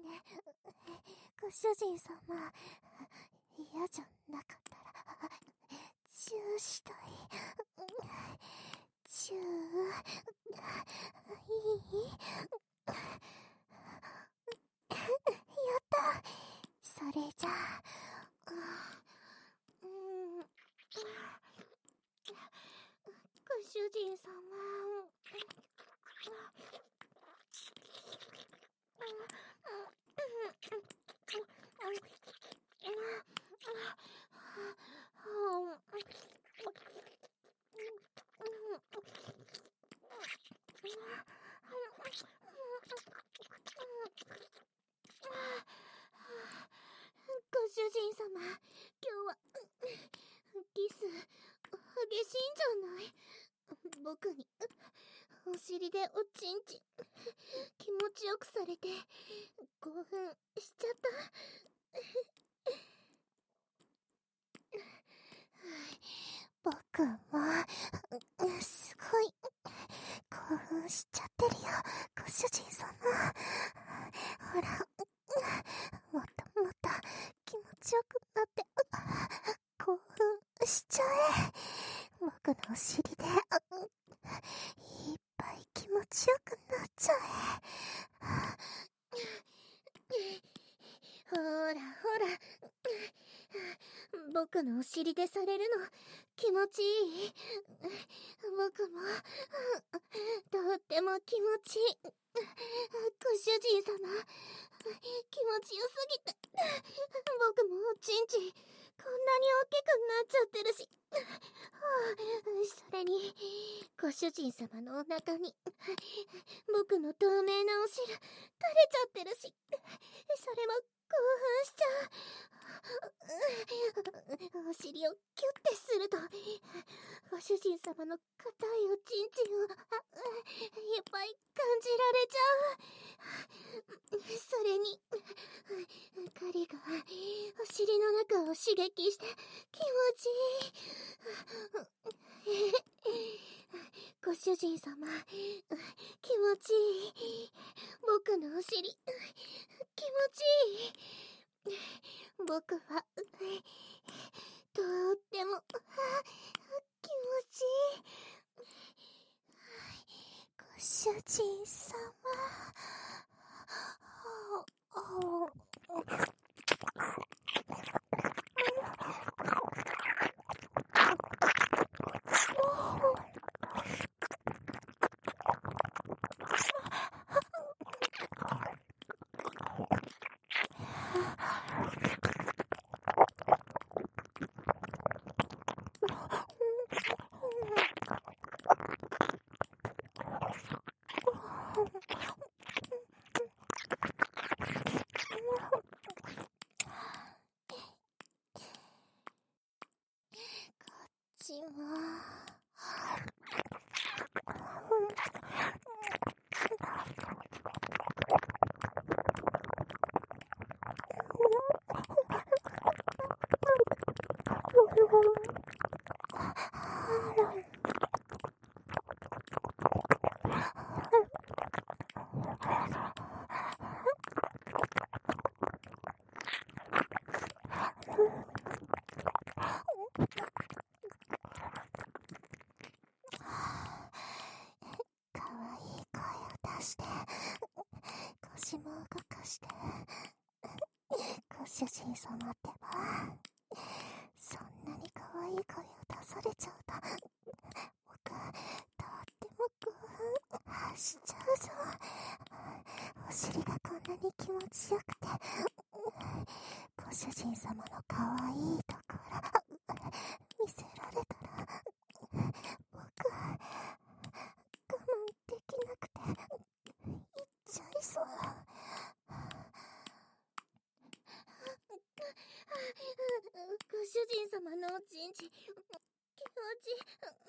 ね。ご主人様、嫌じゃなかったら、チューしたい。チュー、いい？やった。それじゃあ、ご主人様。ご主人様、今日はキス激しいんじゃない？僕にお尻でおちんちん気持ちよくされて興奮しちゃった。僕もすごい興奮しちゃってるよ、ご主人様。ほら、もっともっと気持ちよくなって興奮しちゃえ。僕のお尻でいっぱい気持ちよくなっちゃえ。ほらほら、僕のお尻でされるの気持ちいい。僕もとっても気持ちいい。ご主人様、気持ちよすぎて僕もおちんちんこんなに大きくなっちゃってるし、それにご主人様のお腹に僕の透明なお汁垂れちゃってるし、それも興奮しちゃう。お尻をキュッてするとご主人様の硬いおちんちんをいっぱい感じられちゃう。それに針がお尻の中を刺激して気持ちいい。ご主人様、気持ちいい。僕のお尻気持ちいい。僕はとっても気持ちいい。ご主人様、腰も動かして。ご主人様ってば、そんなに可愛い声を出されちゃうと僕とっても興奮しちゃうぞ。お尻がこんなに気持ちよくて、ご主人様の可愛いところ見せられたら僕我慢できなくて言っちゃいそう。ご主人様のおちんちん気持ち